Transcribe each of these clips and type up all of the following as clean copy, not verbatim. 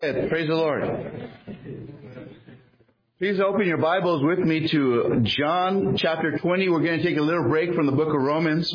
Praise the Lord. Please open your Bibles with me to John chapter 20. We're going to take a little break from the book of Romans.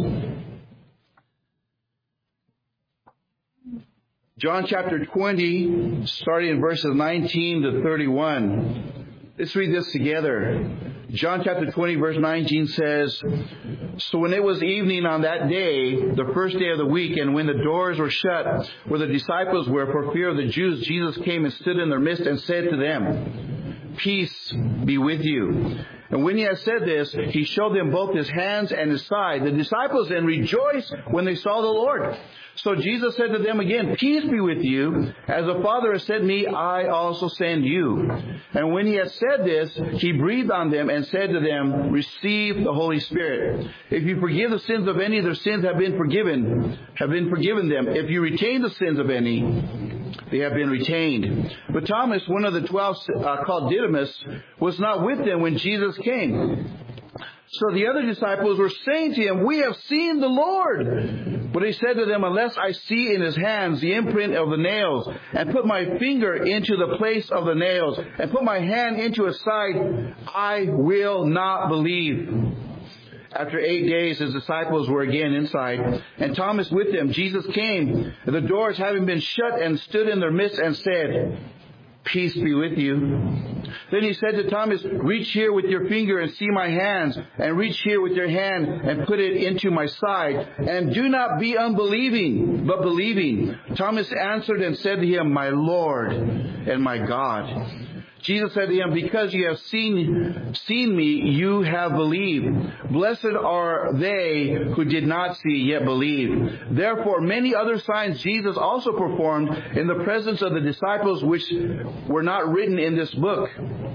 John chapter 20, starting in verses 19 to 31. Let's read this together. John chapter 20, verse 19 says, "So when it was evening on that day, the first day of the week, and when the doors were shut where the disciples were for fear of the Jews, Jesus came and stood in their midst and said to them, 'Peace be with you.' And when he had said this, he showed them both his hands and his side. The disciples then rejoiced when they saw the Lord. So Jesus said to them again, 'Peace be with you. As the Father has sent me, I also send you.' And when he had said this, he breathed on them and said to them, 'Receive the Holy Spirit. If you forgive the sins of any, their sins have been forgiven them. If you retain the sins of any, they have been retained.' But Thomas, one of the 12, called Didymus, was not with them when Jesus came. So the other disciples were saying to him, 'We have seen the Lord.' But he said to them, 'Unless I see in his hands the imprint of the nails, and put my finger into the place of the nails, and put my hand into his side, I will not believe.' After 8 days, his disciples were again inside, and Thomas with them. Jesus came, the doors having been shut, and stood in their midst and said, 'Peace be with you.' Then he said to Thomas, 'Reach here with your finger and see my hands, and reach here with your hand and put it into my side. And do not be unbelieving, but believing.' Thomas answered and said to him, 'My Lord and my God.' Jesus said to him, 'Because you have seen me, you have believed. Blessed are they who did not see yet believe.' Therefore, many other signs Jesus also performed in the presence of the disciples, which were not written in this book.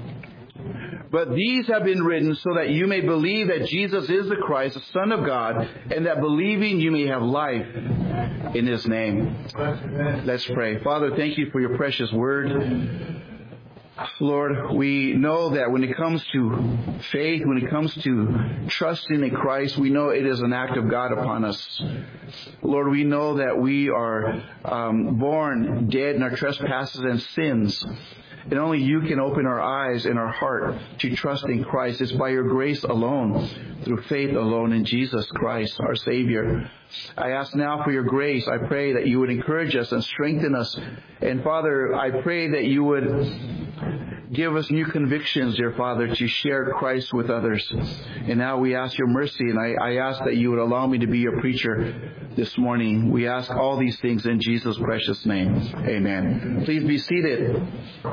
But these have been written so that you may believe that Jesus is the Christ, the Son of God, and that believing you may have life in his name." Let's pray. Father, thank you for your precious word. Lord, we know that when it comes to faith, when it comes to trusting in Christ, we know it is an act of God upon us. Lord, we know that we are born dead in our trespasses and sins. And only you can open our eyes and our heart to trust in Christ. It's by your grace alone, through faith alone in Jesus Christ, our Savior. I ask now for your grace. I pray that you would encourage us and strengthen us. And Father, I pray that you would give us new convictions, dear Father, to share Christ with others. And now we ask your mercy, and I ask that you would allow me to be your preacher this morning. We ask all these things in Jesus' precious name. Amen. Please be seated.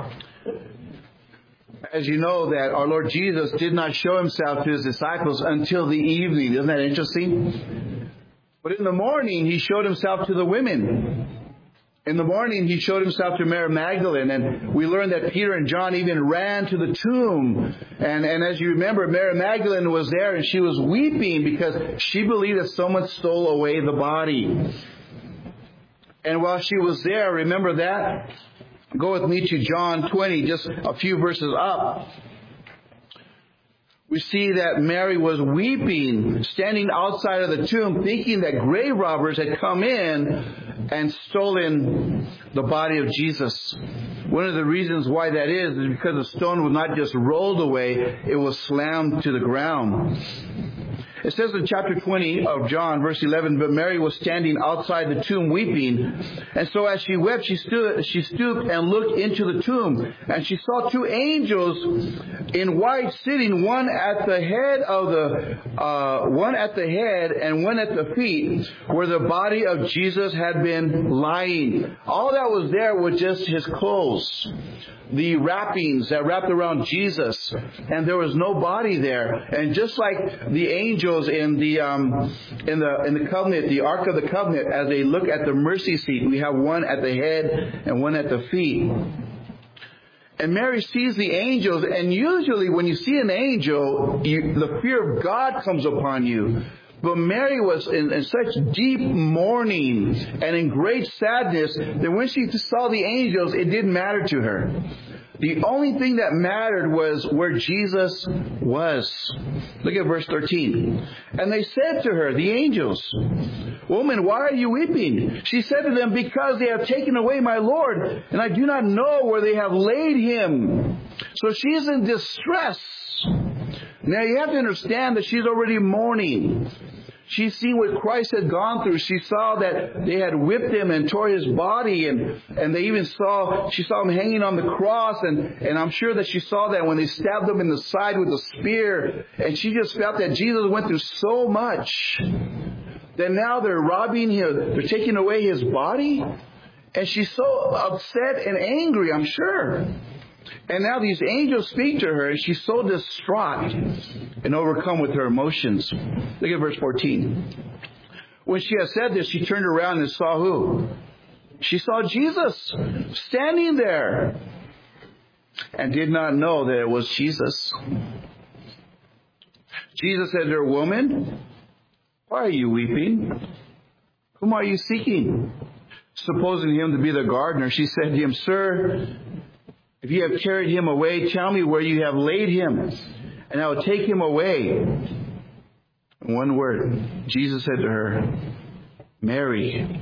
As you know, that our Lord Jesus did not show himself to his disciples until the evening. Isn't that interesting? But in the morning, he showed himself to the women. In the morning, he showed himself to Mary Magdalene, and we learned that Peter and John even ran to the tomb. And as you remember, Mary Magdalene was there, and she was weeping because she believed that someone stole away the body. And while she was there, remember that? Go with me to John 20, just a few verses up. We see that Mary was weeping, standing outside of the tomb, thinking that grave robbers had come in and stolen the body of Jesus. One of the reasons why that is because the stone was not just rolled away, it was slammed to the ground. It says in chapter 20 of John, verse 11, "But Mary was standing outside the tomb weeping. And so as she wept, she stooped and looked into the tomb. And she saw two angels in white sitting, one at the head and one at the feet, where the body of Jesus had been lying." All that was there was just his clothes, the wrappings that wrapped around Jesus, and there was no body there. And just like the angels in the covenant, the Ark of the Covenant, as they look at the mercy seat, we have one at the head and one at the feet. And Mary sees the angels, and usually when you see an angel, the fear of God comes upon you. But Mary was in such deep mourning and in great sadness that when she saw the angels, it didn't matter to her. The only thing that mattered was where Jesus was. Look at verse 13. And they said to her, the angels, "Woman, why are you weeping?" She said to them, "Because they have taken away my Lord, and I do not know where they have laid him." So she's in distress. Now you have to understand that she's already mourning. She's seen what Christ had gone through. She saw that they had whipped him and tore his body, and they even she saw him hanging on the cross, and I'm sure that she saw that when they stabbed him in the side with a spear, and she just felt that Jesus went through so much that now they're robbing him, they're taking away his body, and she's so upset and angry, I'm sure. And now these angels speak to her, and she's so distraught and overcome with her emotions. Look at verse 14. When she had said this, she turned around and saw who? She saw Jesus standing there and did not know that it was Jesus. Jesus said to her, "Woman, why are you weeping? Whom are you seeking?" Supposing him to be the gardener, she said to him, "Sir, if you have carried him away, tell me where you have laid him, and I will take him away." One word. Jesus said to her, "Mary."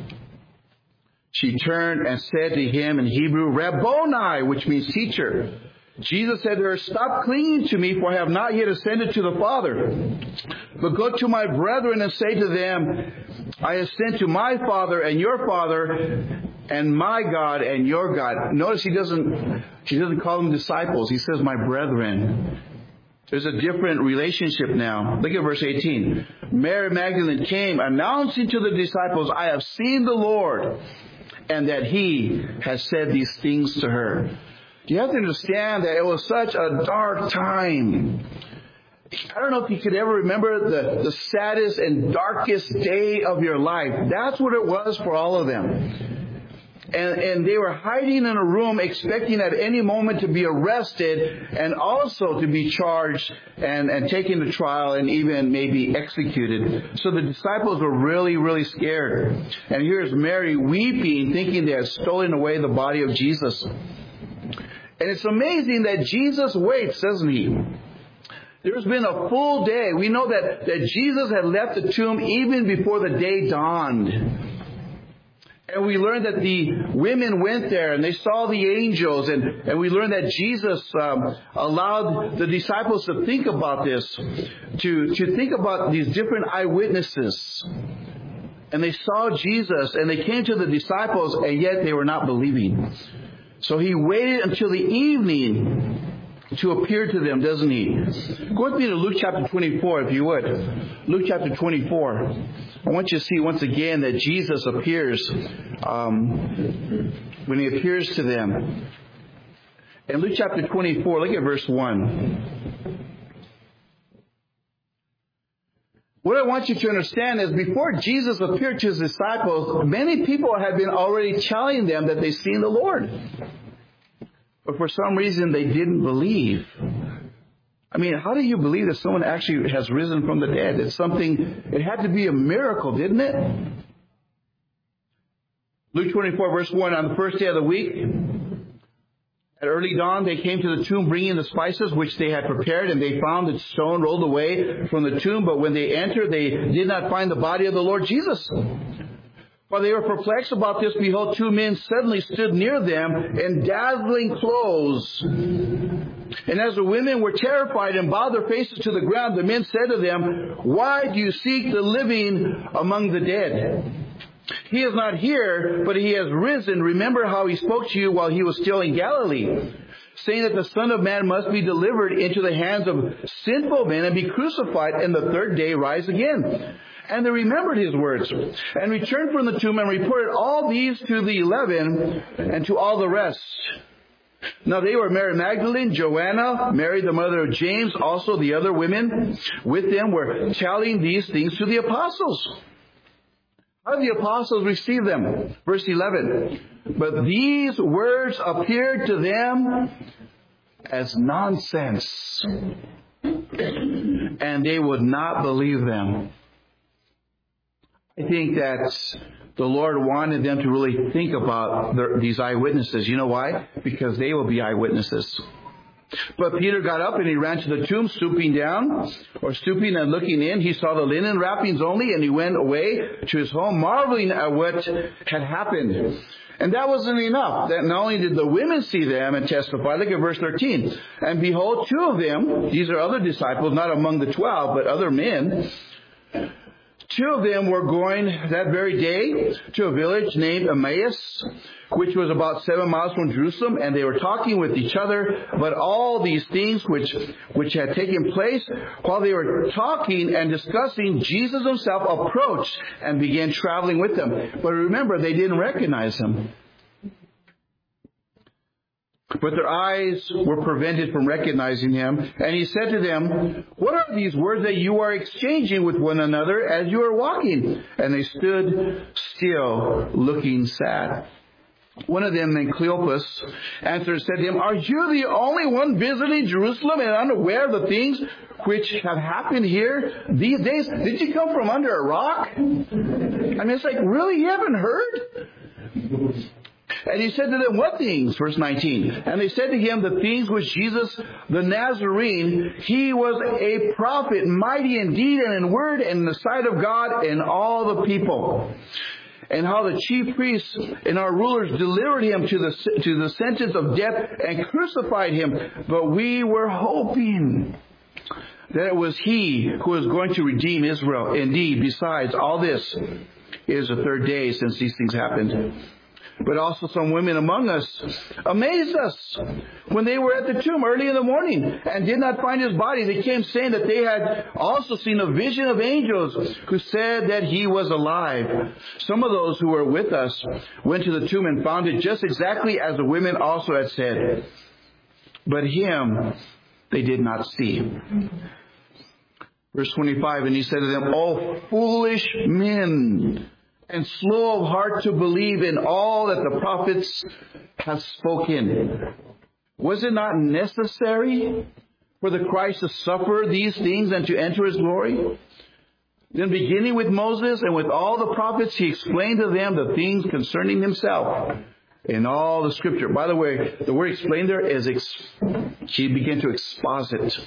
She turned and said to him in Hebrew, "Rabboni," which means teacher. Jesus said to her, "Stop clinging to me, for I have not yet ascended to the Father. But go to my brethren and say to them, I ascend to my Father and your Father, and my God and your God." Notice she doesn't call them disciples. He says, "My brethren." There's a different relationship now. Look at verse 18. Mary Magdalene came, announcing to the disciples, "I have seen the Lord," and that he has said these things to her. You have to understand that it was such a dark time. I don't know if you could ever remember the saddest and darkest day of your life. That's what it was for all of them. And they were hiding in a room expecting at any moment to be arrested and also to be charged and taken to trial and even maybe executed. So the disciples were really, really scared. And here's Mary weeping, thinking they had stolen away the body of Jesus. And it's amazing that Jesus waits, doesn't he? There's been a full day. We know that Jesus had left the tomb even before the day dawned. And we learned that the women went there and they saw the angels. And we learned that Jesus allowed the disciples to think about this, to think about these different eyewitnesses. And they saw Jesus and they came to the disciples, and yet they were not believing. So he waited until the evening to appear to them, doesn't he? Go with me to Luke chapter 24, if you would. Luke chapter 24. I want you to see once again that Jesus appears when he appears to them. In Luke chapter 24, look at verse 1. What I want you to understand is before Jesus appeared to his disciples, many people had been already telling them that they've seen the Lord. But for some reason, they didn't believe. I mean, how do you believe that someone actually has risen from the dead? It had to be a miracle, didn't it? Luke 24, verse 1, on the first day of the week, at early dawn, they came to the tomb bringing the spices which they had prepared, and they found the stone rolled away from the tomb. But when they entered, they did not find the body of the Lord Jesus. While they were perplexed about this, behold, two men suddenly stood near them in dazzling clothes. And as the women were terrified and bowed their faces to the ground, the men said to them, "Why do you seek the living among the dead? He is not here, but he has risen. Remember how he spoke to you while he was still in Galilee, saying that the Son of Man must be delivered into the hands of sinful men and be crucified, and the third day rise again." And they remembered his words, and returned from the tomb and reported all these to the 11 and to all the rest. Now they were Mary Magdalene, Joanna, Mary the mother of James, also the other women with them were telling these things to the apostles. How did the apostles receive them? Verse 11. But these words appeared to them as nonsense, and they would not believe them. I think that the Lord wanted them to really think about these eyewitnesses. You know why? Because they will be eyewitnesses. But Peter got up and he ran to the tomb, stooping and looking in. He saw the linen wrappings only, and he went away to his home, marveling at what had happened. And that wasn't enough. That not only did the women see them and testify, look at verse 13. And behold, 2 of them, these are other disciples, not among the 12, but other men, 2 of them were going that very day to a village named Emmaus, which was about 7 miles from Jerusalem, and they were talking with each other about all these things which had taken place. While they were talking and discussing, Jesus himself approached and began traveling with them. But remember, they didn't recognize him. But their eyes were prevented from recognizing him. And he said to them, "What are these words that you are exchanging with one another as you are walking?" And they stood still, looking sad. One of them, named Cleopas, answered and said to him, "Are you the only one visiting Jerusalem and unaware of the things which have happened here these days? Did you come from under a rock?" I mean, it's like, really? You haven't heard? And he said to them, "What things?" Verse 19. And they said to him, "The things which Jesus the Nazarene, he was a prophet, mighty in deed and in word and in the sight of God and all the people. And how the chief priests and our rulers delivered him to the sentence of death and crucified him. But we were hoping that it was he who was going to redeem Israel. Indeed, besides all this, it is the 3rd day since these things happened. But also some women among us amazed us when they were at the tomb early in the morning and did not find his body. They came saying that they had also seen a vision of angels who said that he was alive. Some of those who were with us went to the tomb and found it just exactly as the women also had said. But him they did not see." Verse 25, and he said to them, "O foolish men, and slow of heart to believe in all that the prophets have spoken. Was it not necessary for the Christ to suffer these things and to enter his glory?" Then beginning with Moses and with all the prophets, he explained to them the things concerning himself in all the scripture. By the way, the word explain there is, he began to exposit.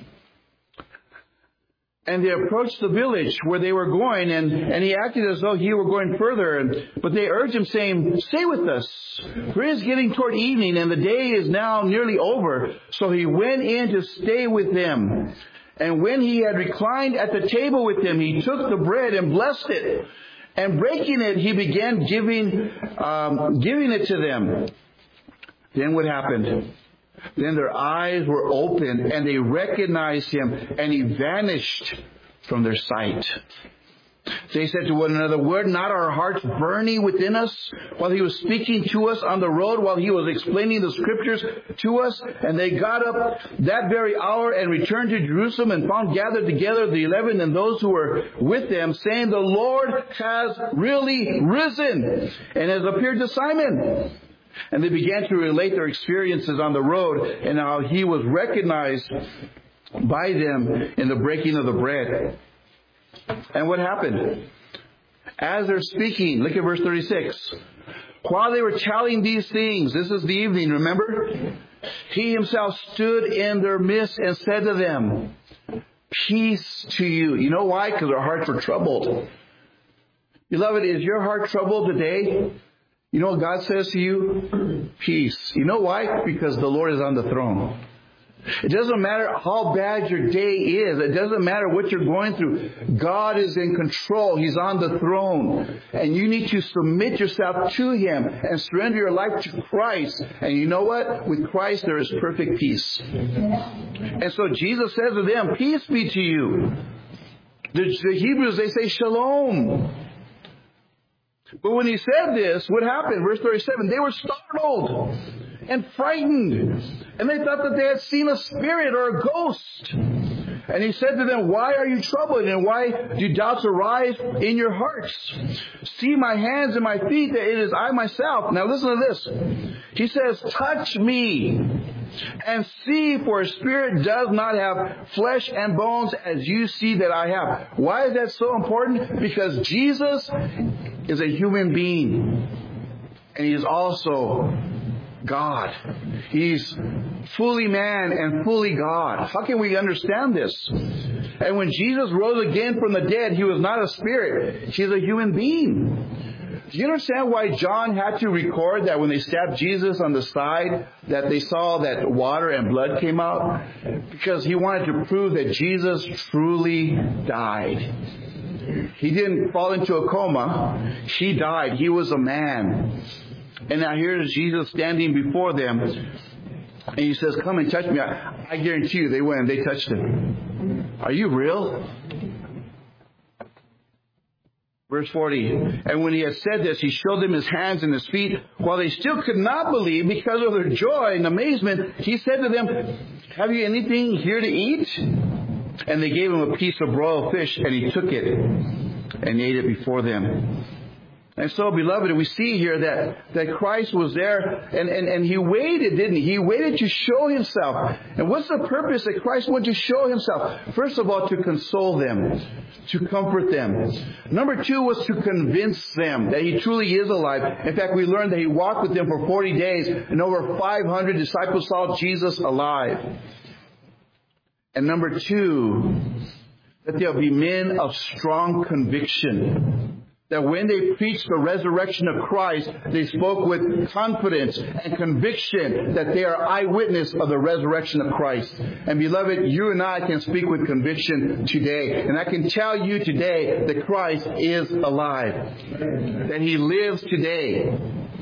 And they approached the village where they were going, and he acted as though he were going further. But they urged him, saying, "Stay with us, for it is getting toward evening, and the day is now nearly over." So he went in to stay with them. And when he had reclined at the table with them, he took the bread and blessed it. And breaking it, he began giving it to them. Then what happened? Then their eyes were opened, and they recognized him, and he vanished from their sight. They said to one another, "Were not our hearts burning within us while he was speaking to us on the road, while he was explaining the scriptures to us?" And they got up that very hour and returned to Jerusalem and found gathered together the 11 and those who were with them, saying, "The Lord has really risen and has appeared to Simon." And they began to relate their experiences on the road and how he was recognized by them in the breaking of the bread. And what happened? As they're speaking, look at verse 36. While they were telling these things, this is the evening, remember? He himself stood in their midst and said to them, "Peace to you." You know why? Because their hearts were troubled. Beloved, is your heart troubled today? You know what God says to you? Peace. You know why? Because the Lord is on the throne. It doesn't matter how bad your day is. It doesn't matter what you're going through. God is in control. He's on the throne. And you need to submit yourself to Him and surrender your life to Christ. And you know what? With Christ there is perfect peace. And so Jesus says to them, "Peace be to you." The Hebrews, they say shalom. But when he said this, what happened? Verse 37, they were startled and frightened. And they thought that they had seen a spirit or a ghost. And he said to them, "Why are you troubled? And why do doubts arise in your hearts? See my hands and my feet, that it is I myself." Now listen to this. He says, "Touch me And see, for a spirit does not have flesh and bones as you see that I have. Why is that so important? Because Jesus is a human being. And He is also God. He's fully man and fully God. How can we understand this? And when Jesus rose again from the dead, He was not a spirit. He's a human being. Do you understand why John had to record that when they stabbed Jesus on the side, that they saw that water and blood came out? Because he wanted to prove that Jesus truly died. He didn't fall into a coma. He died. He was a man. And now here's Jesus standing before them. And He says, come and touch me. I guarantee you they went and they touched Him. Are you real? Verse 40, and when He had said this, He showed them His hands and His feet. While they still could not believe because of their joy and amazement, He said to them, have you anything here to eat? And they gave Him a piece of broiled fish, and He took it and ate it before them. And so, beloved, we see here that Christ was there and He waited, didn't He? He waited to show Himself. And what's the purpose that Christ wanted to show Himself? First of all, to console them, to comfort them. Number two was to convince them that He truly is alive. In fact, we learned that He walked with them for 40 days and over 500 disciples saw Jesus alive. And number two, that there'll be men of strong conviction. That when they preached the resurrection of Christ, they spoke with confidence and conviction that they are eyewitness of the resurrection of Christ. And beloved, you and I can speak with conviction today. And I can tell you today that Christ is alive. That He lives today.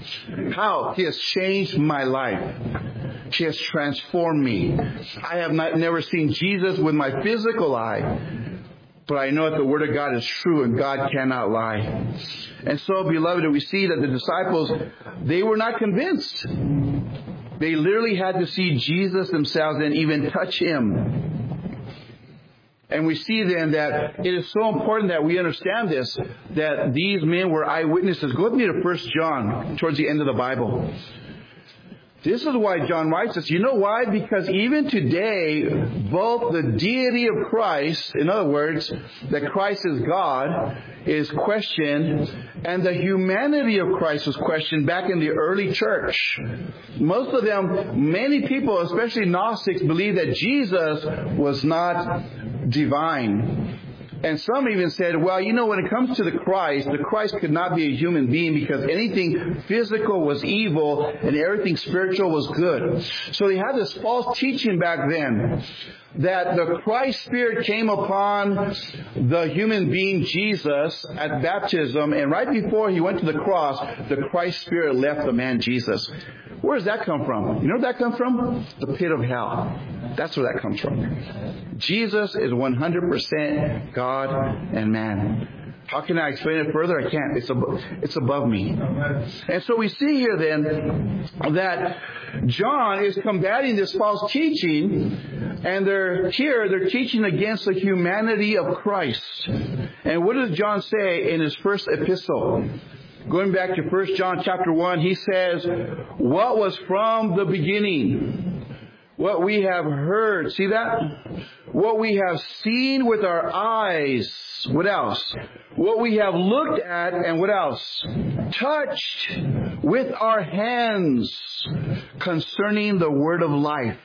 How? He has changed my life. He has transformed me. I have never seen Jesus with my physical eye. But I know that the Word of God is true and God cannot lie. And so, beloved, we see that the disciples, they were not convinced. They literally had to see Jesus themselves and even touch Him. And we see then that it is so important that we understand this, that these men were eyewitnesses. Go with me to 1 John, towards the end of the Bible. This is why John writes this. You know why? Because even today, both the deity of Christ, in other words, that Christ is God, is questioned, and the humanity of Christ was questioned back in the early church. Most of them, many people, especially Gnostics, believe that Jesus was not divine. And some even said, well, you know, when it comes to the Christ could not be a human being because anything physical was evil and everything spiritual was good. So they had this false teaching back then that the Christ Spirit came upon the human being Jesus at baptism, and right before He went to the cross, the Christ Spirit left the man Jesus. Where does that come from? You know where that comes from? The pit of hell. That's where that comes from. Jesus is 100% God and man. How can I explain it further? I can't. It's above me. And so we see here then that John is combating this false teaching, and they're teaching against the humanity of Christ. And what does John say in his first epistle? Going back to 1 John chapter 1, he says, what was from the beginning, what we have heard, see that? What we have seen with our eyes, what else? What we have looked at, and what else? Touched with our hands concerning the word of life.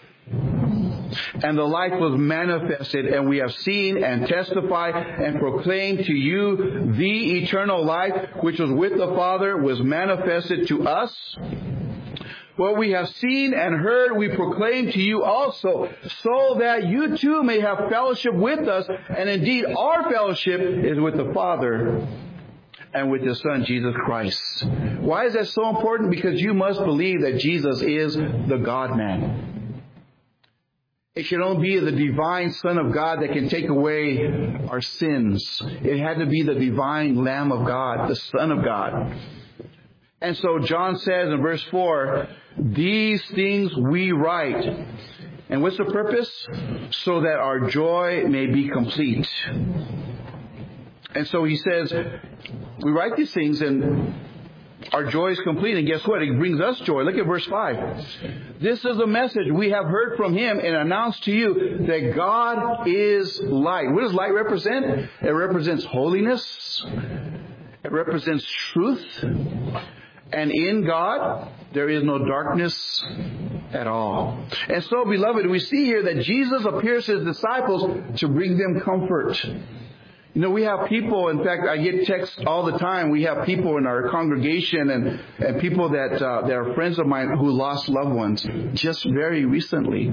And the life was manifested, and we have seen and testified and proclaimed to you the eternal life which was with the Father was manifested to us. What we have seen and heard we proclaim to you also, so that you too may have fellowship with us. And indeed our fellowship is with the Father and with His Son, Jesus Christ. Why is that so important? Because you must believe that Jesus is the God-man. It can only be the divine Son of God that can take away our sins. It had to be the divine Lamb of God, the Son of God. And so John says in verse 4, these things we write. And what's the purpose? So that our joy may be complete. And so he says, we write these things, and Our joy is complete. And guess what? It brings us joy. Look at verse 5. This is the message we have heard from Him and announced to you, that God is light. What does light represent? It represents holiness. It represents truth. And in God, there is no darkness at all. And so, beloved, we see here that Jesus appears to His disciples to bring them comfort. You know, we have people, in fact, I get texts all the time. We have people in our congregation and people that are friends of mine who lost loved ones just very recently.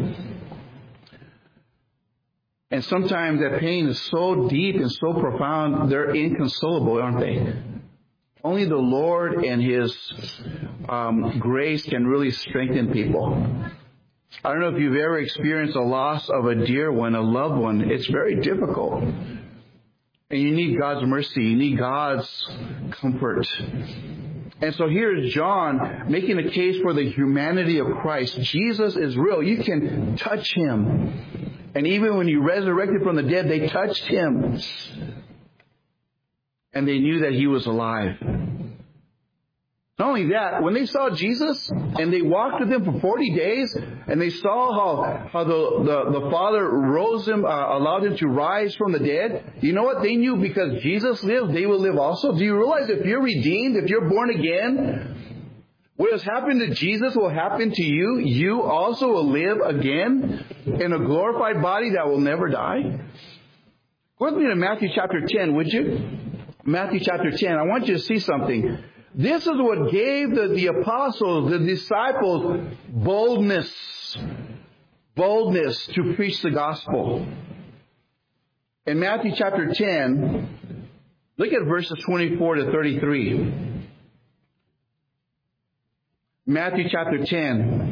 And sometimes that pain is so deep and so profound, they're inconsolable, aren't they? Only the Lord and His grace can really strengthen people. I don't know if you've ever experienced a loss of a dear one, a loved one. It's very difficult. And you need God's mercy. You need God's comfort. And so here is John making a case for the humanity of Christ. Jesus is real. You can touch Him. And even when He resurrected from the dead, they touched Him. And they knew that He was alive. Not only that, when they saw Jesus and they walked with Him for 40 days and they saw how the Father rose Him, allowed Him to rise from the dead, you know what? They knew because Jesus lived, they will live also. Do you realize if you're redeemed, if you're born again, what has happened to Jesus will happen to you? You also will live again in a glorified body that will never die. Go with me to Matthew chapter 10, would you? Matthew chapter 10. I want you to see something. This is what gave the apostles, the disciples, boldness to preach the gospel. In Matthew chapter 10, look at verses 24 to 33. Matthew chapter 10.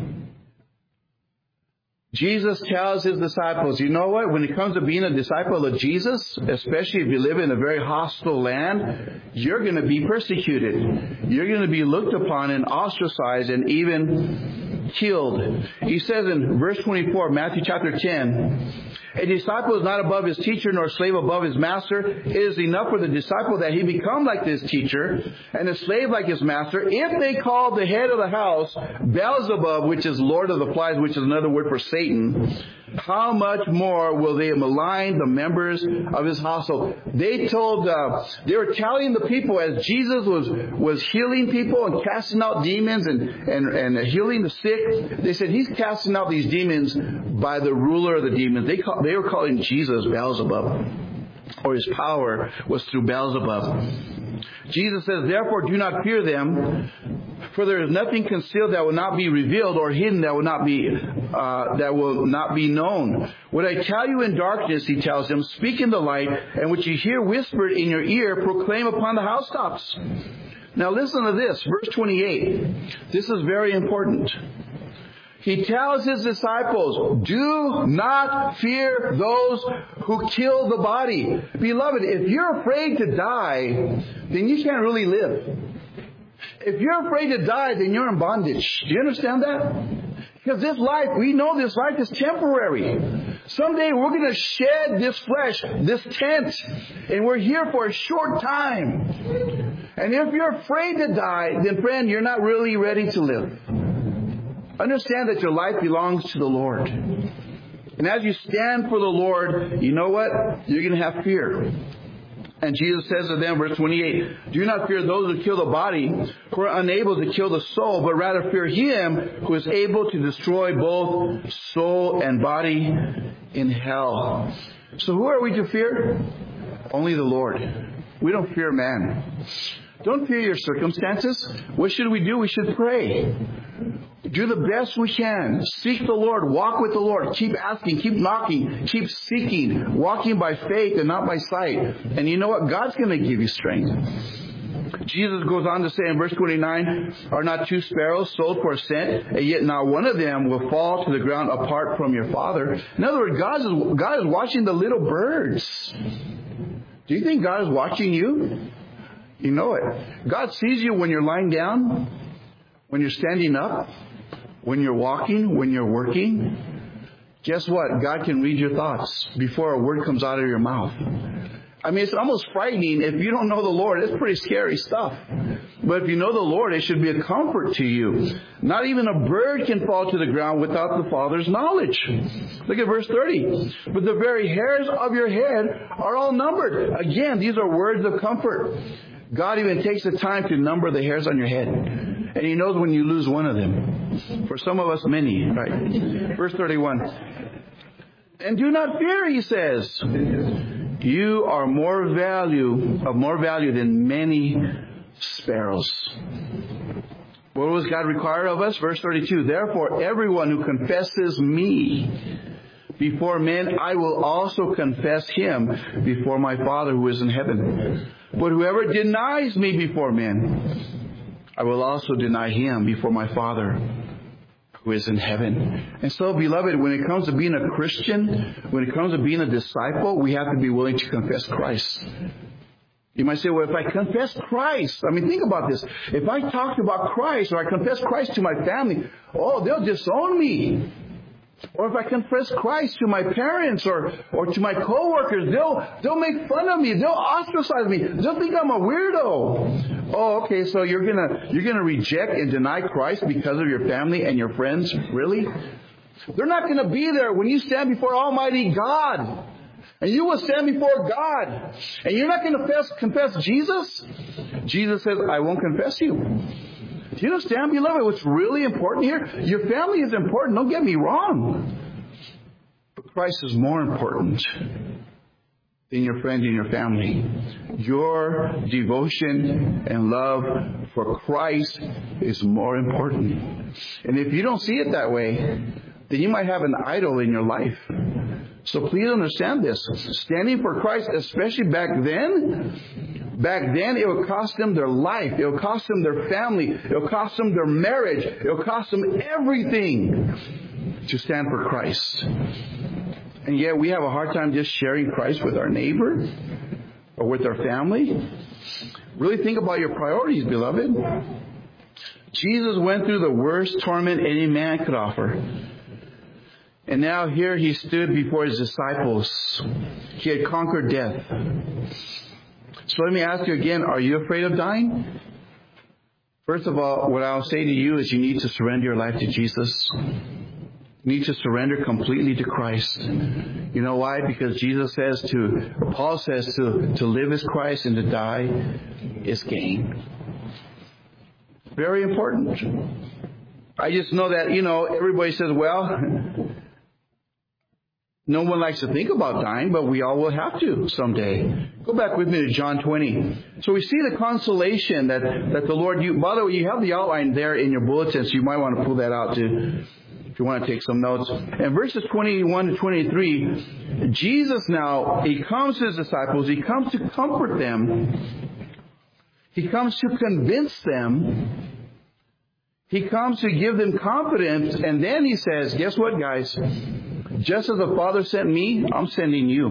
Jesus tells His disciples, you know what? When it comes to being a disciple of Jesus, especially if you live in a very hostile land, you're going to be persecuted. You're going to be looked upon and ostracized and even killed. He says in verse 24, Matthew chapter 10, a disciple is not above his teacher, nor a slave above his master. It is enough for the disciple that he become like his teacher, and a slave like his master. If they call the head of the house Beelzebub, which is Lord of the Flies, which is another word for Satan, how much more will they malign the members of his household? They were telling the people as Jesus was healing people and casting out demons and healing the sick. They said He's casting out these demons by the ruler of the demons. They were calling Jesus Beelzebub, or His power was through Beelzebub. Jesus says, therefore do not fear them, for there is nothing concealed that will not be revealed, or hidden that will not be known. What I tell you in darkness, He tells them, speak in the light, and what you hear whispered in your ear, proclaim upon the housetops. Now listen to this, verse 28. This is very important. He tells His disciples, do not fear those who kill the body. Beloved, if you're afraid to die, then you can't really live. If you're afraid to die, then you're in bondage. Do you understand that? Because this life, we know this life is temporary. Someday we're going to shed this flesh, this tent, and we're here for a short time. And if you're afraid to die, then friend, you're not really ready to live. Understand that your life belongs to the Lord. And as you stand for the Lord, you know what? You're going to have fear. And Jesus says to them, verse 28, do not fear those who kill the body, who are unable to kill the soul, but rather fear Him who is able to destroy both soul and body in hell. So who are we to fear? Only the Lord. We don't fear man. Don't fear your circumstances. What should we do? We should pray. Do the best we can. Seek the Lord. Walk with the Lord. Keep asking. Keep knocking. Keep seeking. Walking by faith and not by sight. And you know what? God's going to give you strength. Jesus goes on to say in verse 29, are not 2 sparrows sold for a cent, and yet not one of them will fall to the ground apart from your Father? In other words, God is watching the little birds. Do you think God is watching you? You know it. God sees you when you're lying down, when you're standing up, when you're walking, when you're working. Guess what? God can read your thoughts before a word comes out of your mouth. I mean, it's almost frightening. If you don't know the Lord, it's pretty scary stuff. But if you know the Lord, it should be a comfort to you. Not even a bird can fall to the ground without the Father's knowledge. Look at verse 30. But the very hairs of your head are all numbered. Again, these are words of comfort. God even takes the time to number the hairs on your head. And He knows when you lose one of them. For some of us, many, right? Verse 31. And do not fear, He says. You are of more value than many sparrows. What does God require of us? Verse 32. Therefore, everyone who confesses me before men, I will also confess him before my Father who is in heaven. But whoever denies me before men, I will also deny him before my Father who is in heaven. And so, beloved, when it comes to being a Christian, when it comes to being a disciple, we have to be willing to confess Christ. You might say, well, if I confess Christ, think about this. If I talk about Christ or I confess Christ to my family, they'll disown me. Or if I confess Christ to my parents or to my coworkers, they'll make fun of me. They'll ostracize me. They'll think I'm a weirdo. Oh, okay, so you're gonna reject and deny Christ because of your family and your friends? Really? They're not gonna be there when you stand before Almighty God. And you will stand before God. And you're not gonna confess Jesus? Jesus says, I won't confess you. Do you understand, beloved, what's really important here? Your family is important, don't get me wrong. But Christ is more important than your friend and your family. Your devotion and love for Christ is more important. And if you don't see it that way, then you might have an idol in your life. So please understand this. Standing for Christ, especially back then, it would cost them their life. It would cost them their family. It would cost them their marriage. It would cost them everything to stand for Christ. And yet we have a hard time just sharing Christ with our neighbor or with our family. Really think about your priorities, beloved. Jesus went through the worst torment any man could offer. And now here he stood before his disciples. He had conquered death. So let me ask you again, are you afraid of dying? First of all, what I'll say to you is you need to surrender your life to Jesus. You need to surrender completely to Christ. You know why? Because Paul says to live is Christ and to die is gain. Very important. I just know that, everybody says, well, no one likes to think about dying, but we all will have to someday. Go back with me to John 20. So we see the consolation that the Lord, by the way, you have the outline there in your bulletin, so you might want to pull that out too, if you want to take some notes. And verses 21 to 23, Jesus now, He comes to His disciples, He comes to comfort them, He comes to convince them, He comes to give them confidence, and then He says, guess what, guys? Just as the Father sent me, I'm sending you.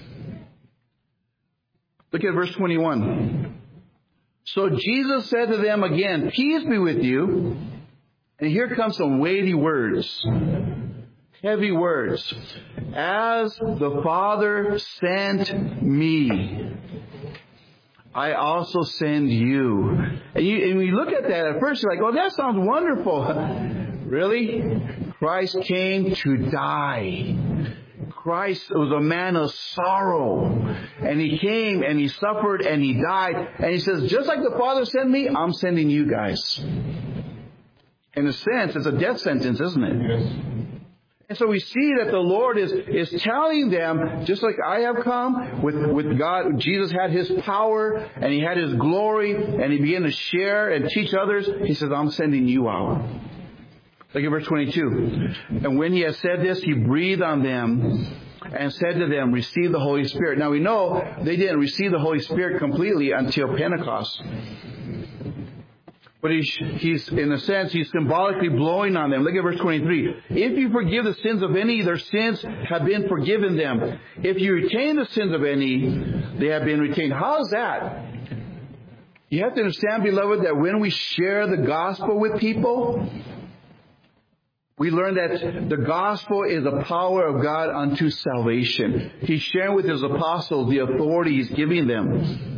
Look at verse 21. So Jesus said to them again, peace be with you. And here comes some weighty words. Heavy words. As the Father sent me, I also send you. And when you look at that at first, you're like, oh, that sounds wonderful. Really? Christ came to die. Christ was a man of sorrow. And He came and He suffered and He died. And He says, just like the Father sent me, I'm sending you guys. In a sense, it's a death sentence, isn't it? Yes. And so we see that the Lord is telling them, just like I have come with God, Jesus had His power and He had His glory and He began to share and teach others. He says, I'm sending you out. Look at verse 22. And when He had said this, He breathed on them and said to them, receive the Holy Spirit. Now we know they didn't receive the Holy Spirit completely until Pentecost. But he's in a sense, He's symbolically blowing on them. Look at verse 23. If you forgive the sins of any, their sins have been forgiven them. If you retain the sins of any, they have been retained. How's that? You have to understand, beloved, that when we share the gospel with people, we learn that the gospel is the power of God unto salvation. He's sharing with His apostles the authority He's giving them.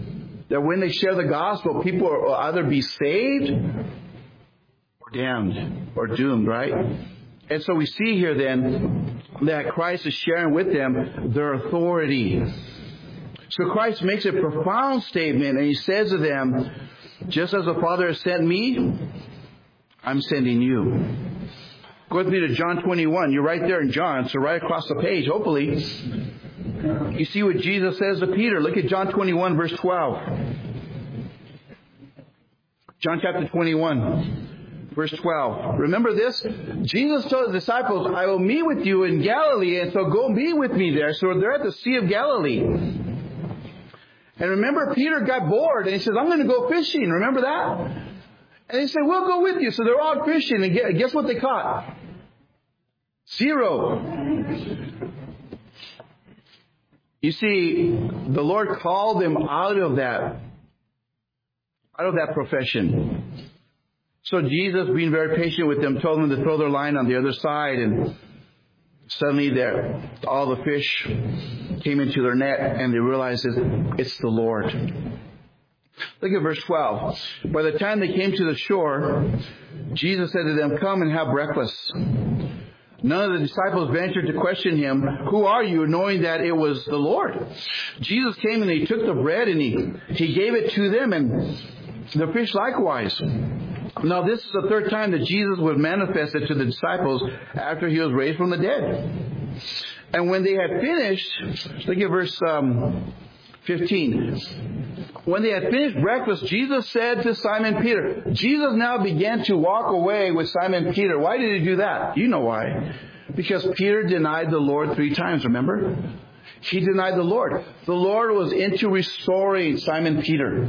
that when they share the gospel, people will either be saved or damned or doomed, right? And so we see here then that Christ is sharing with them their authority. So Christ makes a profound statement, and he says to them, just as the Father has sent me, I'm sending you. Go with me to John 21. You're right there in John, so right across the page, hopefully. You see what Jesus says to Peter. Look at John 21, verse 12. John chapter 21, verse 12. Remember this? Jesus told the disciples, I will meet with you in Galilee, and so go meet with me there. So they're at the Sea of Galilee. And remember, Peter got bored, and he says, I'm going to go fishing. Remember that? And they said, we'll go with you. So they're all fishing, and guess what they caught? Zero. You see, the Lord called them out of that profession. So Jesus, being very patient with them, told them to throw their line on the other side, and suddenly all the fish came into their net, and they realized it's the Lord. Look at verse 12. By the time they came to the shore, Jesus said to them, come and have breakfast. None of the disciples ventured to question him, who are you, knowing that it was the Lord. Jesus came and he took the bread and he gave it to them, and the fish likewise. Now this is the third time that Jesus was manifested to the disciples after he was raised from the dead. And when they had finished, look at verse 15. When they had finished breakfast, Jesus said to Simon Peter, Jesus now began to walk away with Simon Peter. Why did he do that? You know why. Because Peter denied the Lord 3 times, remember? He denied the Lord. The Lord was into restoring Simon Peter.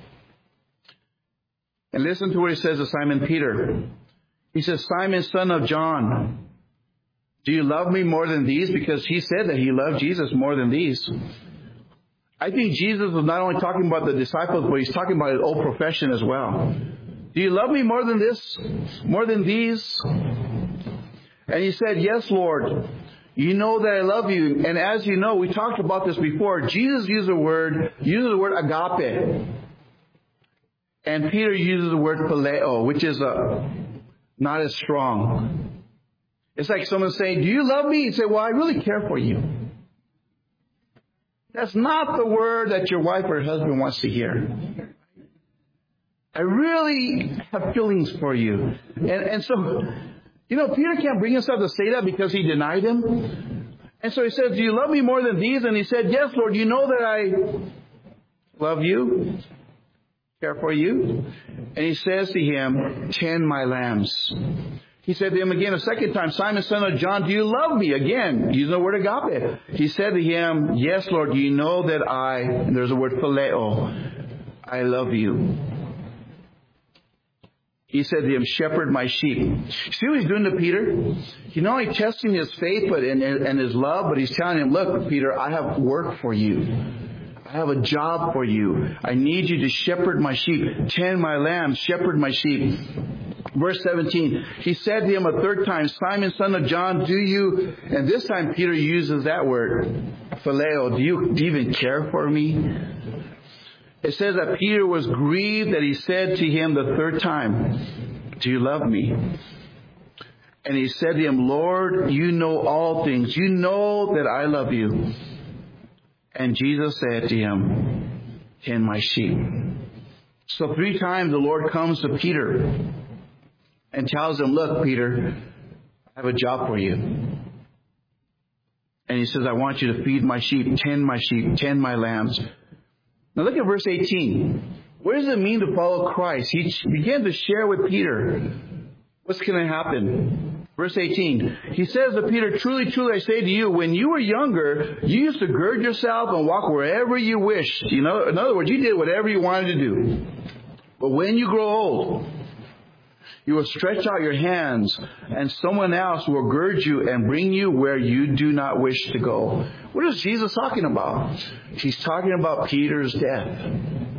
And listen to what he says to Simon Peter. He says, Simon, son of John, do you love me more than these? Because he said that he loved Jesus more than these. I think Jesus was not only talking about the disciples, but he's talking about his old profession as well. Do you love me more than this? More than these? And he said, yes, Lord. You know that I love you. And as you know, we talked about this before. Jesus uses the word agape. And Peter uses the word phileo, which is not as strong. It's like someone saying, do you love me? You say, well, I really care for you. That's not the word that your wife or husband wants to hear. I really have feelings for you. And so, Peter can't bring himself to say that because he denied him. And so he says, do you love me more than these? And he said, yes, Lord, you know that I love you, care for you. And he says to him, tend my lambs. He said to him again a second time, Simon, son of John, do you love me? Again, using the word agape. He said to him, yes, Lord, you know that and there's the word phileo, I love you. He said to him, shepherd my sheep. See what he's doing to Peter? He's not only testing his faith and his love, but he's telling him, look, Peter, I have work for you. I have a job for you. I need you to shepherd my sheep. Tend my lambs, shepherd my sheep. Verse 17, he said to him a third time, Simon, son of John, do you, and this time Peter uses that word, phileo, do you even care for me? It says that Peter was grieved that he said to him the third time, do you love me? And he said to him, Lord, you know all things. You know that I love you. And Jesus said to him, tend my sheep. So 3 times the Lord comes to Peter and tells him, look, Peter, I have a job for you. And he says, I want you to feed my sheep, tend my lambs. Now look at verse 18. What does it mean to follow Christ? He began to share with Peter what's going to happen. Verse 18, he says to Peter, truly, truly, I say to you, when you were younger, you used to gird yourself and walk wherever you wished. In other words, you did whatever you wanted to do. But when you grow old, you will stretch out your hands, and someone else will gird you and bring you where you do not wish to go. What is Jesus talking about? He's talking about Peter's death.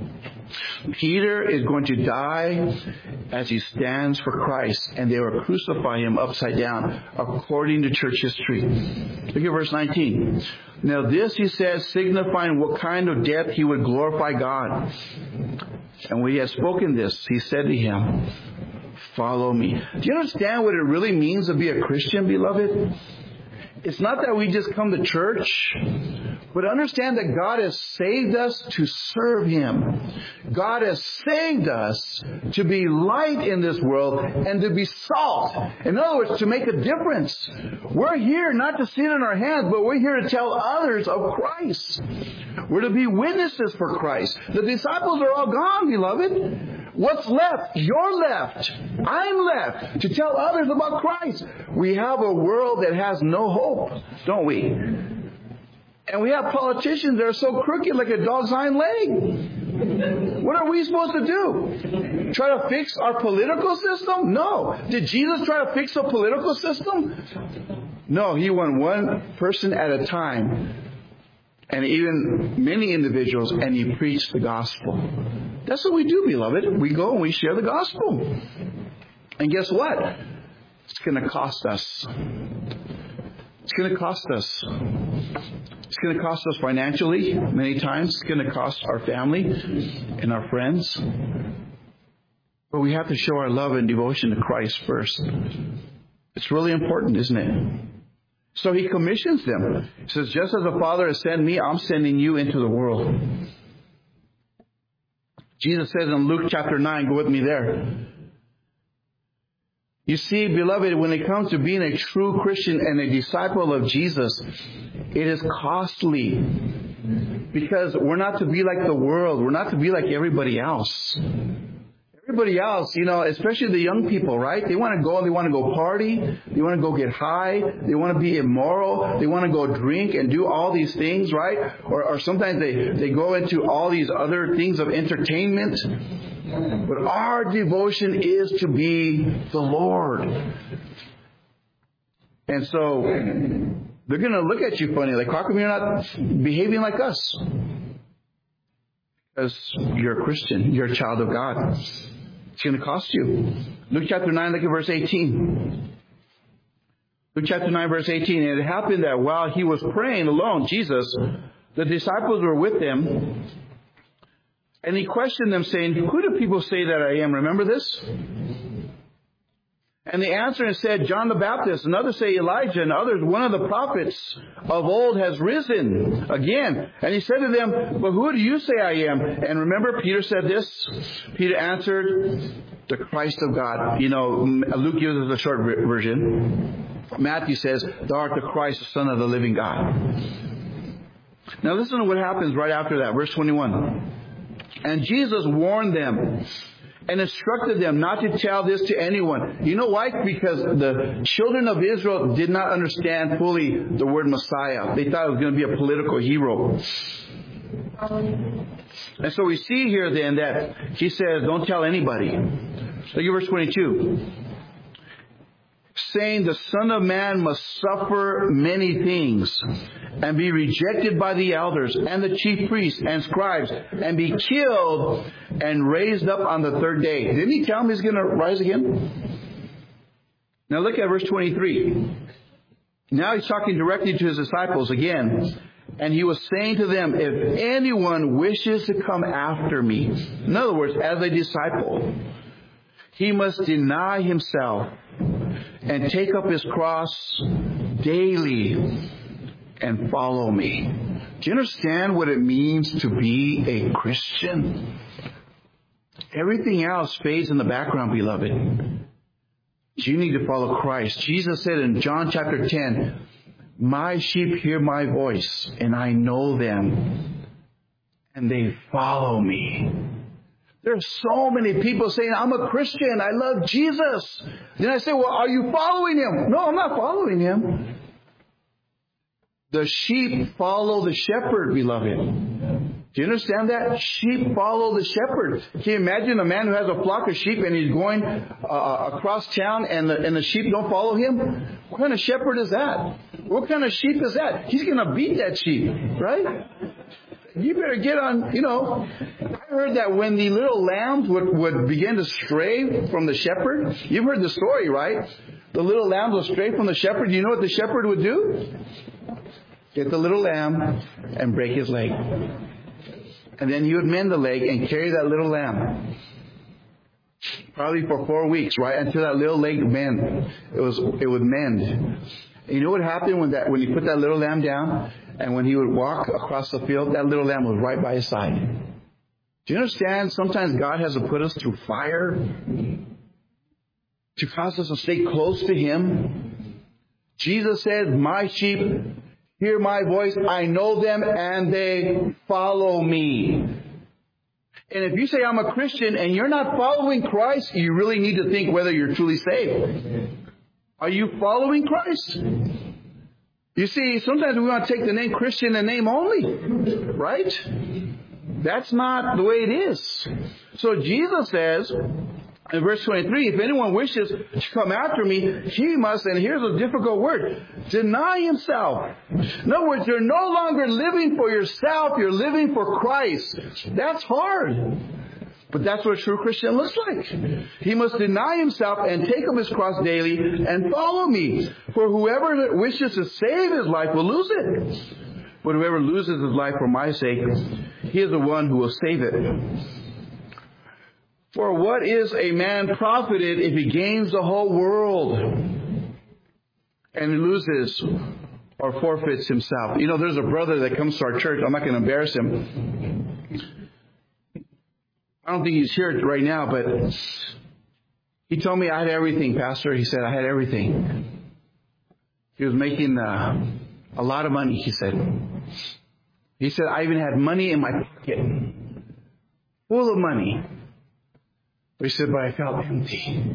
Peter is going to die as he stands for Christ, and they will crucify him upside down, according to church history. Look at verse 19. Now this, he says, signifying what kind of death he would glorify God. And when he had spoken this, he said to him, follow me. Do you understand what it really means to be a Christian, beloved? It's not that we just come to church, but understand that God has saved us to serve Him. God has saved us to be light in this world and to be salt. In other words, to make a difference. We're here not to sit in our hands, but we're here to tell others of Christ. We're to be witnesses for Christ. The disciples are all gone, beloved. What's left? You're left. I'm left to tell others about Christ. We have a world that has no hope, don't we? And we have politicians that are so crooked like a dog's hind leg. What are we supposed to do? Try to fix our political system? No. Did Jesus try to fix the political system? No, He went one person at a time, and even many individuals, and He preached the gospel. That's what we do, beloved. We go and we share the gospel. And guess what? It's going to cost us. It's going to cost us. It's going to cost us financially many times. It's going to cost our family and our friends. But we have to show our love and devotion to Christ first. It's really important, isn't it? So He commissions them. He says, just as the Father has sent me, I'm sending you into the world. Jesus says in Luke chapter 9, go with me there. You see, beloved, when it comes to being a true Christian and a disciple of Jesus, it is costly. Because we're not to be like the world. We're not to be like everybody else. Everybody else, especially the young people, right? They want to go and they want to go party. They want to go get high. They want to be immoral. They want to go drink and do all these things, right? Or sometimes they go into all these other things of entertainment. But our devotion is to be the Lord. And so they're going to look at you funny, like, how come you're not behaving like us? Because you're a Christian. You're a child of God. It's going to cost you. Luke chapter 9, look at verse 18. Luke chapter 9, verse 18. And it happened that while He was praying alone, Jesus, the disciples were with Him. And He questioned them, saying, who do people say that I am? Remember this? And they answered and said, John the Baptist, and others say Elijah, and others, one of the prophets of old has risen again. And He said to them, but who do you say I am? And remember, Peter said this. Peter answered, the Christ of God. Luke gives us a short version. Matthew says, thou art the Christ, the Son of the living God. Now listen to what happens right after that. Verse 21. And Jesus warned them and instructed them not to tell this to anyone. You know why? Because the children of Israel did not understand fully the word Messiah. They thought it was going to be a political hero. And so we see here then that He says, don't tell anybody. Look at verse 22. Saying, the Son of Man must suffer many things and be rejected by the elders and the chief priests and scribes and be killed and raised up on the third day. Didn't He tell them He's going to rise again? Now look at verse 23. Now He's talking directly to His disciples again. And He was saying to them, if anyone wishes to come after me, in other words, as a disciple, he must deny himself and take up his cross daily and follow me. Do you understand what it means to be a Christian? Everything else fades in the background, beloved. You need to follow Christ. Jesus said in John chapter 10, my sheep hear my voice, and I know them, and they follow me. There's so many people saying, I'm a Christian, I love Jesus. Then I say, well, are you following Him? No, I'm not following Him. The sheep follow the shepherd, beloved. Do you understand that? Sheep follow the shepherd. Can you imagine a man who has a flock of sheep and he's going across town and the sheep don't follow him? What kind of shepherd is that? What kind of sheep is that? He's going to beat that sheep, right? You better get on, I heard that when the little lambs would begin to stray from the shepherd, you've heard the story, right? The little lambs would stray from the shepherd. You know what the shepherd would do? Get the little lamb and break his leg. And then he would mend the leg and carry that little lamb. Probably for 4 weeks, right? Until that little leg mend. It would mend. And you know what happened when he put that little lamb down? And when he would walk across the field, that little lamb was right by his side. Do you understand? Sometimes God has to put us through fire to cause us to stay close to Him. Jesus said, my sheep hear my voice. I know them and they follow me. And if you say, I'm a Christian, and you're not following Christ, you really need to think whether you're truly saved. Are you following Christ? You see, sometimes we want to take the name Christian and name only, right? That's not the way it is. So Jesus says, in verse 23, if anyone wishes to come after me, he must, and here's a difficult word, deny himself. In other words, you're no longer living for yourself, you're living for Christ. That's hard. But that's what a true Christian looks like. He must deny himself and take up his cross daily and follow me. For whoever wishes to save his life will lose it. But whoever loses his life for my sake, he is the one who will save it. For what is a man profited if he gains the whole world and loses or forfeits himself? There's a brother that comes to our church. I'm not going to embarrass him. I don't think he's here right now, but he told me I had everything, Pastor. He said, I had everything. He was making a lot of money, he said. He said, I even had money in my pocket, full of money. But he said, but I felt empty.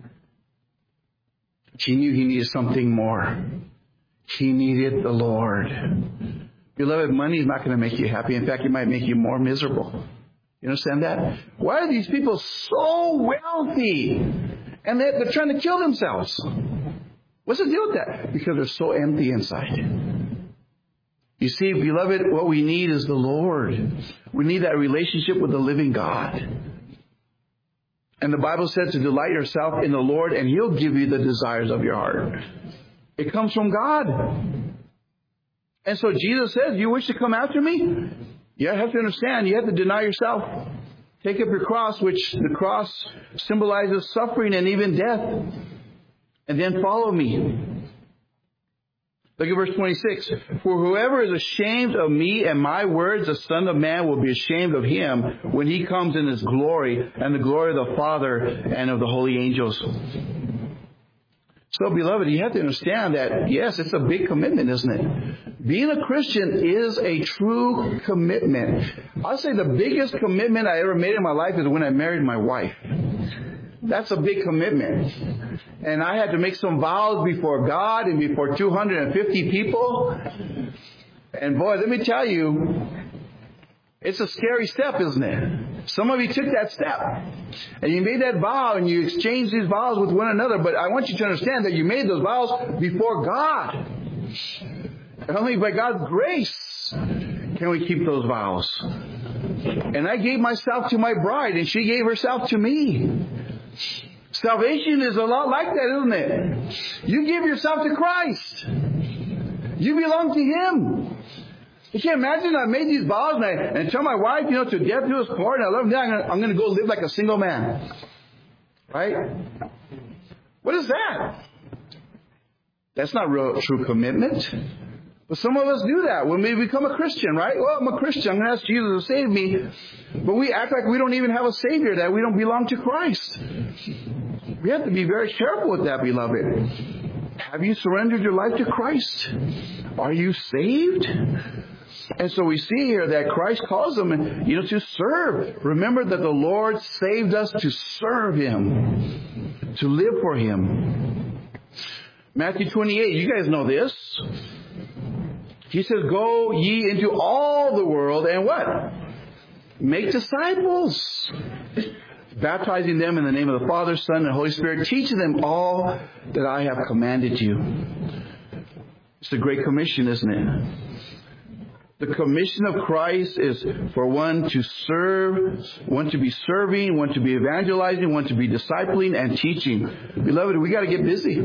He knew he needed something more. He needed the Lord. Beloved, money is not going to make you happy. In fact, it might make you more miserable. You understand that? Why are these people so wealthy? And they're trying to kill themselves. What's the deal with that? Because they're so empty inside. You see, beloved, what we need is the Lord. We need that relationship with the living God. And the Bible says to delight yourself in the Lord, and He'll give you the desires of your heart. It comes from God. And so Jesus says, you wish to come after me? You have to understand, you have to deny yourself. Take up your cross, which the cross symbolizes suffering and even death. And then follow me. Look at verse 26. For whoever is ashamed of me and my words, the Son of Man will be ashamed of him when He comes in His glory and the glory of the Father and of the holy angels. So, beloved, you have to understand that, yes, it's a big commitment, isn't it? Being a Christian is a true commitment. I'll say the biggest commitment I ever made in my life is when I married my wife. That's a big commitment. And I had to make some vows before God and before 250 people. And boy, let me tell you, it's a scary step, isn't it? Some of you took that step. And you made that vow and you exchanged these vows with one another. But I want you to understand that you made those vows before God. Only by God's grace can we keep those vows. And I gave myself to my bride and she gave herself to me. Salvation is a lot like that, isn't it? You give yourself to Christ. You belong to Him. You can't imagine I made these vows and tell my wife, to death do us part, and I love that. I'm going to go live like a single man. Right? What is that? That's not real true commitment. But some of us do that when we become a Christian, right? Well, I'm a Christian. I'm going to ask Jesus to save me. But we act like we don't even have a Savior, that we don't belong to Christ. We have to be very careful with that, beloved. Have you surrendered your life to Christ? Are you saved? And so we see here that Christ calls them, to serve. Remember that the Lord saved us to serve Him, to live for Him. Matthew 28, you guys know this. He says, go ye into all the world and what? Make disciples. Baptizing them in the name of the Father, Son, and Holy Spirit, teaching them all that I have commanded you. It's a great commission, isn't it? The commission of Christ is for one to serve, one to be serving, one to be evangelizing, one to be discipling and teaching. Beloved, we got to get busy.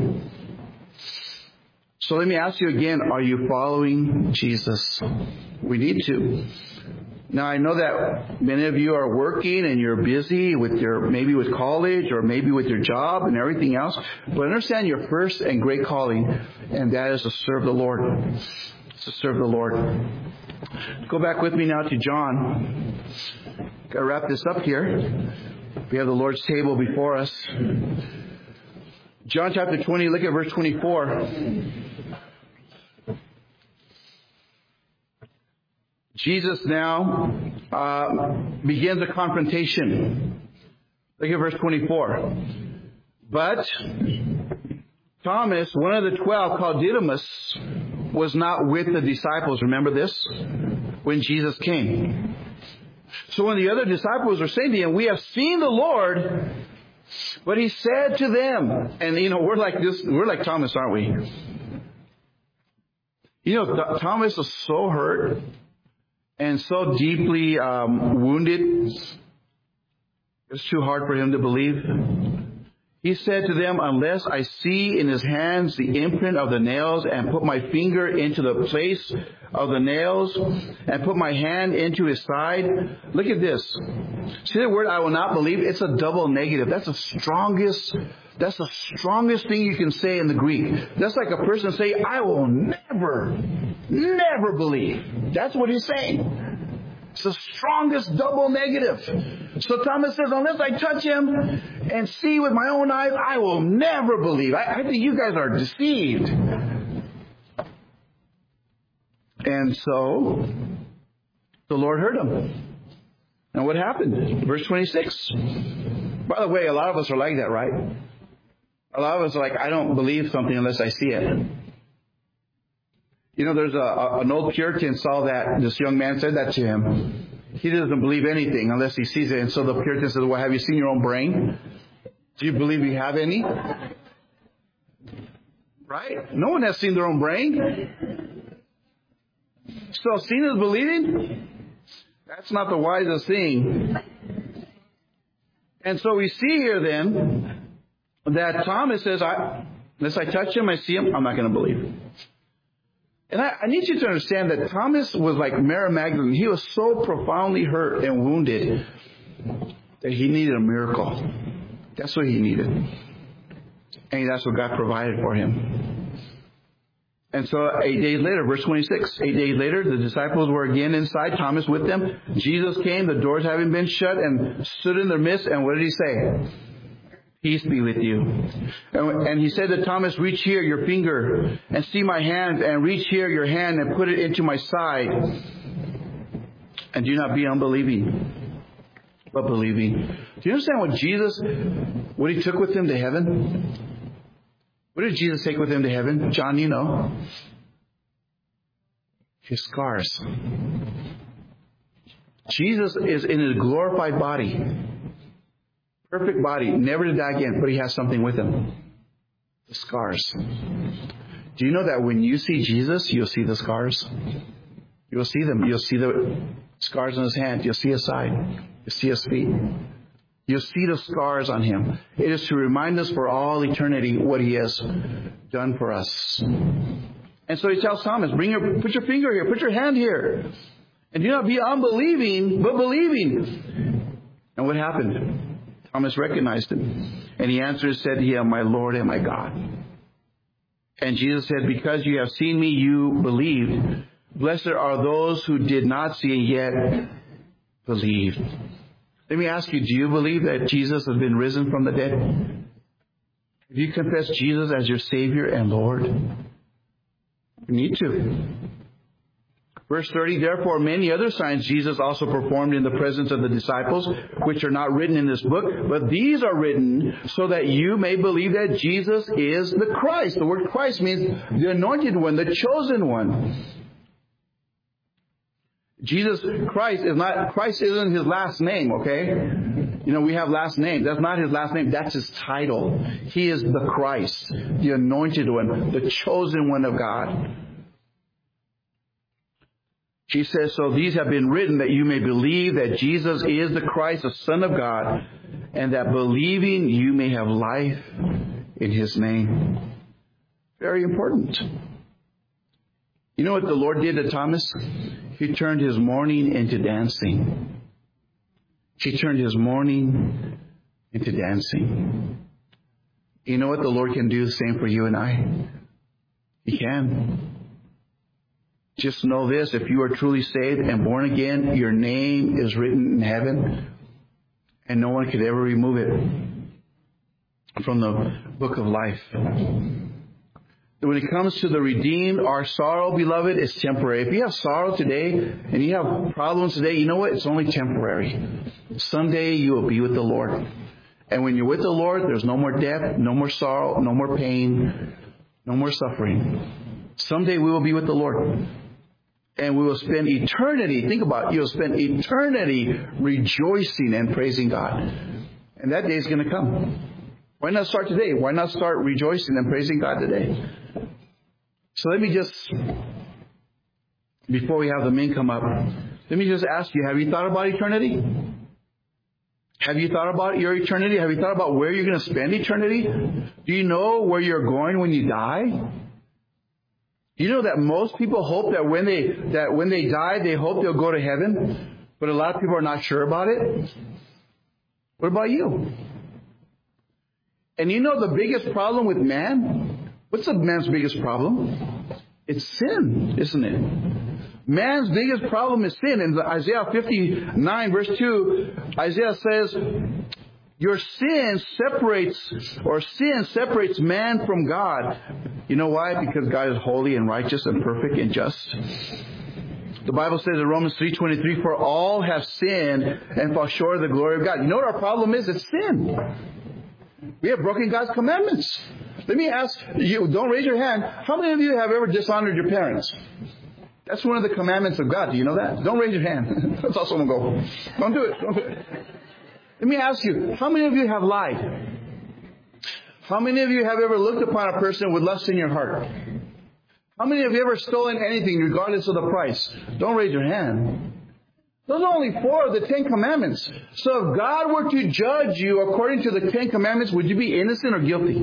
So let me ask you again, are you following Jesus? We need to. Now, I know that many of you are working and you're busy with maybe with college or maybe with your job and everything else. But understand your first and great calling, and that is to serve the Lord. To serve the Lord. Go back with me now to John. Got to wrap this up here. We have the Lord's table before us. John chapter 20, look at verse 24. Jesus now begins a confrontation. Look at verse 24. But Thomas, one of the 12, called Didymus, was not with the disciples. Remember this? When Jesus came. So when the other disciples were saying to him, we have seen the Lord, but he said to them, and we're like this, we're like Thomas, aren't we? Thomas was so hurt and so deeply wounded. It's too hard for him to believe. He said to them, unless I see in his hands the imprint of the nails and put my finger into the place of the nails and put my hand into his side. Look at this. See the word I will not believe? It's a double negative. That's the strongest thing you can say in the Greek. That's like a person saying, I will never believe. That's what he's saying. It's the strongest double negative. So Thomas says, unless I touch him and see with my own eyes, I will never believe. I think you guys are deceived. And so the Lord heard him. And what happened? Verse 26. By the way, a lot of us are like that, right? A lot of us are like, I don't believe something unless I see it. There's an old Puritan saw that. This young man said that to him. He doesn't believe anything unless he sees it. And so the Puritan said, well, have you seen your own brain? Do you believe you have any? Right? No one has seen their own brain. So seeing is believing? That's not the wisest thing. And so we see here then that Thomas says, unless I touch him, I see him, I'm not going to believe. And I need you to understand that Thomas was like Mary Magdalene. He was so profoundly hurt and wounded that he needed a miracle. That's what he needed. And that's what God provided for him. And so 8 days later, verse 26, 8 days later, the disciples were again inside, Thomas with them. Jesus came, the doors having been shut, and stood in their midst. And what did he say? Peace be with you. And he said to Thomas, reach here your finger and see my hands, and reach here your hand and put it into my side. And do not be unbelieving, but believing. Do you understand what he took with him to heaven? What did Jesus take with him to heaven? John, you know. His scars. Jesus is in a glorified body. Perfect body, never to die again, but he has something with him. The scars. Do you know that when you see Jesus, you'll see the scars? You'll see them. You'll see the scars on his hand. You'll see his side. You'll see his feet. You'll see the scars on him. It is to remind us for all eternity what he has done for us. And so he tells Thomas, put your finger here, put your hand here. And do not be unbelieving, but believing. And what happened? Thomas recognized him. And he answered and said to him, my Lord and my God. And Jesus said, because you have seen me, you believed. Blessed are those who did not see and yet believed. Let me ask you, do you believe that Jesus has been risen from the dead? Have you confessed Jesus as your Savior and Lord? You need to. Verse 30, therefore many other signs Jesus also performed in the presence of the disciples, which are not written in this book, but these are written so that you may believe that Jesus is the Christ. The word Christ means the anointed one, the chosen one. Christ isn't his last name, okay? We have last names. That's not his last name. That's his title. He is the Christ, the anointed one, the chosen one of God. She says, so these have been written that you may believe that Jesus is the Christ, the Son of God, and that believing you may have life in His name. Very important. You know what the Lord did to Thomas? He turned his mourning into dancing. He turned his mourning into dancing. You know what the Lord can do the same for you and I? He can. Just know this, if you are truly saved and born again, your name is written in heaven, and no one could ever remove it from the book of life. When it comes to the redeemed, our sorrow, beloved, is temporary. If you have sorrow today and you have problems today, you know what? It's only temporary. Someday you will be with the Lord. And when you're with the Lord, there's no more death, no more sorrow, no more pain, no more suffering. Someday we will be with the Lord. And we will spend eternity, think about it, you'll spend eternity rejoicing and praising God. And that day is going to come. Why not start today? Why not start rejoicing and praising God today? So let me just, before we have the men come up, let me just ask you, have you thought about eternity? Have you thought about your eternity? Have you thought about where you're going to spend eternity? Do you know where you're going when you die? You know that most people hope that when they die, they hope they'll go to heaven, but a lot of people are not sure about it. What about you? And you know the biggest problem with man? What's the man's biggest problem? It's sin, isn't it? Man's biggest problem is sin. In Isaiah 59 verse 2, Isaiah says, your sin separates man from God. You know why? Because God is holy and righteous and perfect and just. The Bible says in Romans 3:23, for all have sinned and fall short of the glory of God. You know what our problem is? It's sin. We have broken God's commandments. Let me ask you, don't raise your hand. How many of you have ever dishonored your parents? That's one of the commandments of God. Do you know that? Don't raise your hand. That's how someone go. Don't do it. Don't do it. Let me ask you, how many of you have lied? How many of you have ever looked upon a person with lust in your heart? How many of you ever stolen anything regardless of the price? Don't raise your hand. Those are only 4 of the 10 commandments. So if God were to judge you according to the 10 commandments, would you be innocent or guilty?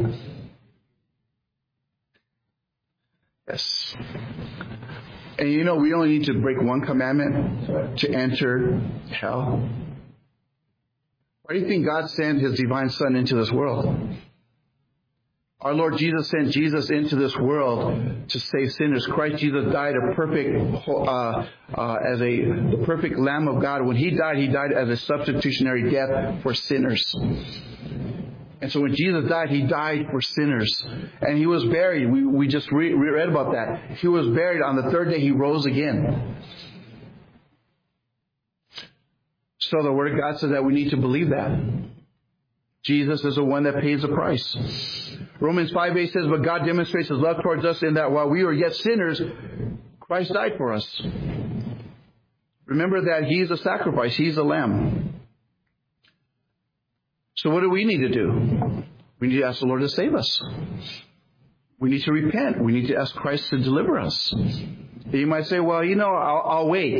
Yes. And you know, we only need to break one commandment to enter hell. Why do you think God sent His divine Son into this world? Our Lord Jesus sent Jesus into this world to save sinners. Christ Jesus died a perfect, the perfect Lamb of God. When He died as a substitutionary death for sinners. And so when Jesus died, He died for sinners. And He was buried. We just read about that. He was buried. On the 3rd day, He rose again. So the Word of God says that we need to believe that. Jesus is the one that pays the price. Romans 5:8 says, but God demonstrates His love towards us in that while we were yet sinners, Christ died for us. Remember that He's the sacrifice. He's the Lamb. So what do we need to do? We need to ask the Lord to save us. We need to repent. We need to ask Christ to deliver us. You might say, well, you know, I'll wait.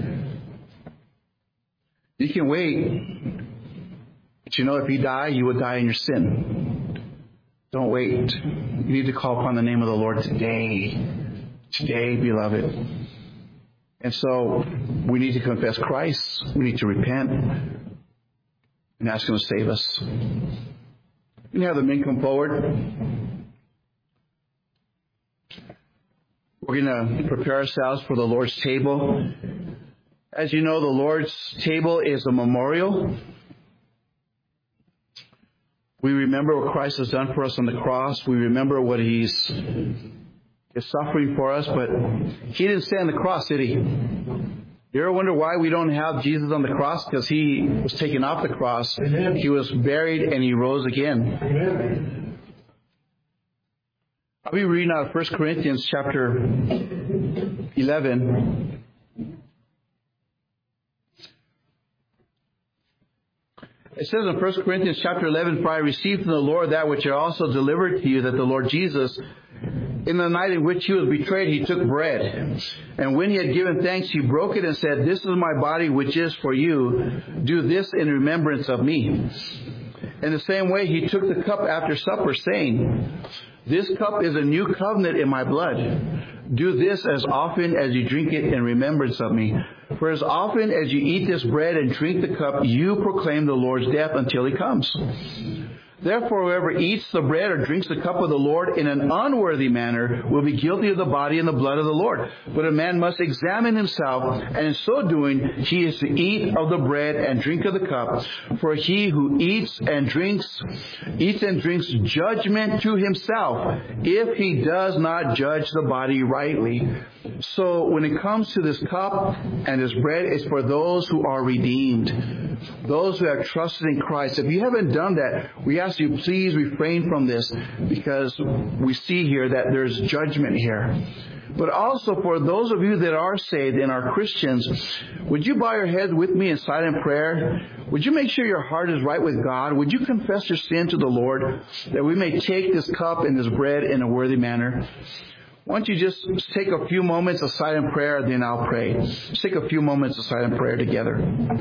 You can wait. But you know, if you die, you will die in your sin. Don't wait. You need to call upon the name of the Lord today. Today, beloved. And so, we need to confess Christ. We need to repent. And ask Him to save us. You can have the men come forward. We're going to prepare ourselves for the Lord's table. As you know, the Lord's table is a memorial. We remember what Christ has done for us on the cross. We remember what He's suffering for us. But He didn't stay on the cross, did He? You ever wonder why we don't have Jesus on the cross? Because He was taken off the cross. Amen. He was buried and He rose again. Amen. I'll be reading out of 1 Corinthians chapter 11. It says in 1 Corinthians chapter 11, for I received from the Lord that which I also delivered to you, that the Lord Jesus, In the night in which he was betrayed, he took bread. And when he had given thanks, he broke it and said, "This is my body, which is for you. Do this in remembrance of me." In the same way, he took the cup after supper, saying, "This cup is a new covenant in my blood. Do this as often as you drink it in remembrance of me. For as often as you eat this bread and drink the cup, you proclaim the Lord's death until he comes. Therefore, whoever eats the bread or drinks the cup of the Lord in an unworthy manner will be guilty of the body and the blood of the Lord. But a man must examine himself, and in so doing, he is to eat of the bread and drink of the cup. For he who eats and drinks judgment to himself, if he does not judge the body rightly." So when it comes to this cup and this bread, it's for those who are redeemed, those who have trusted in Christ. If you haven't done that, we ask you, please refrain from this, because we see here that there's judgment here. But also for those of you that are saved and are Christians, would you bow your head with me in silent prayer? Would you make sure your heart is right with God? Would you confess your sin to the Lord, that we may take this cup and this bread in a worthy manner? Why don't you just take a few moments of silent prayer, then I'll pray. Let's take a few moments of silent prayer together.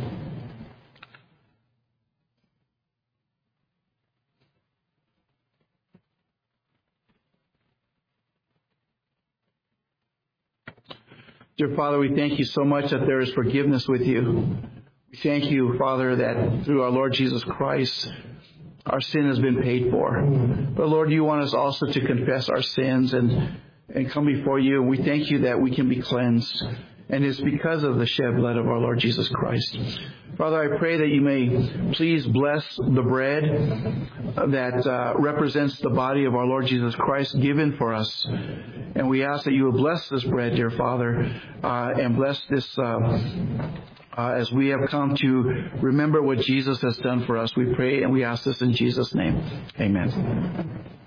Dear Father, we thank you so much that there is forgiveness with you. We thank you, Father, that through our Lord Jesus Christ, our sin has been paid for. But Lord, you want us also to confess our sins and come before you. We thank you that we can be cleansed. And it's because of the shed blood of our Lord Jesus Christ. Father, I pray that you may please bless the bread that represents the body of our Lord Jesus Christ given for us. And we ask that you will bless this bread, dear Father, and bless this as we have come to remember what Jesus has done for us. We pray and we ask this in Jesus' name. Amen.